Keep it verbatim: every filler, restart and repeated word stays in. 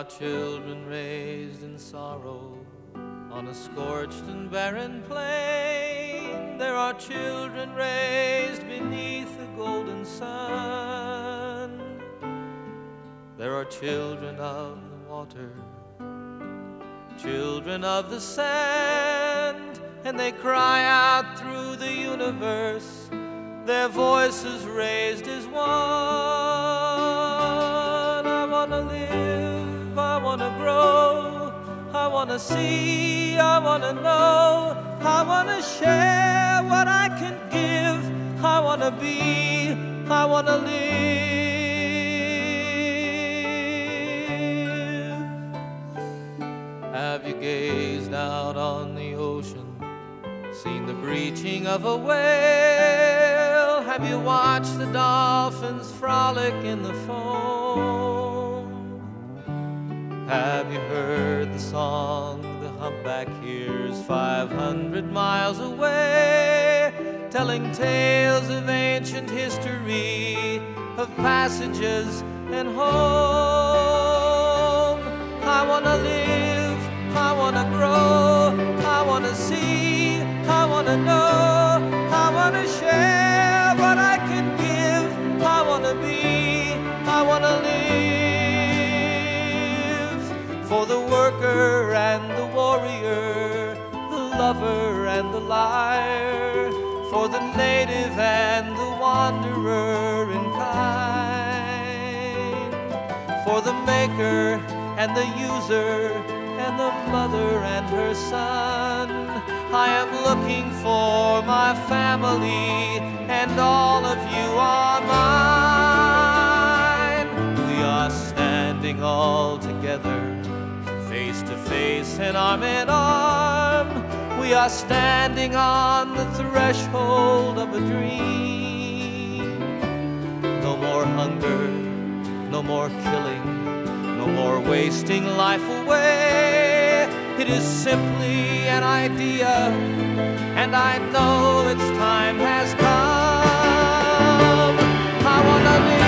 are children raised in sorrow on a scorched and barren plain. There are children raised beneath the golden sun. There are children of the water, children of the sand, and they cry out through the universe, their voices raised as one. I wanna live, I wanna grow, I wanna see, I wanna know, I wanna share what I can give, I wanna be, I wanna live. Have you gazed out on the ocean, seen the breaching of a whale? Have you watched the dolphins frolic in the foam? Have you heard the song the humpback hears five hundred miles away, telling tales of ancient history, of passages and home? I wanna live, I wanna grow, I wanna see, I wanna know, I wanna share what I can give, I wanna be, I wanna live. For the worker and the warrior, the lover and the liar, for the native and the wanderer in kind, for the maker and the user, and the mother and her son. I am looking for my family, and all of you are mine. We are standing all together, face to face and arm in arm. We are standing on the threshold of a dream. No more hunger, no more killing, no more wasting life away. It is simply an idea, and I know its time has come. I wanna live.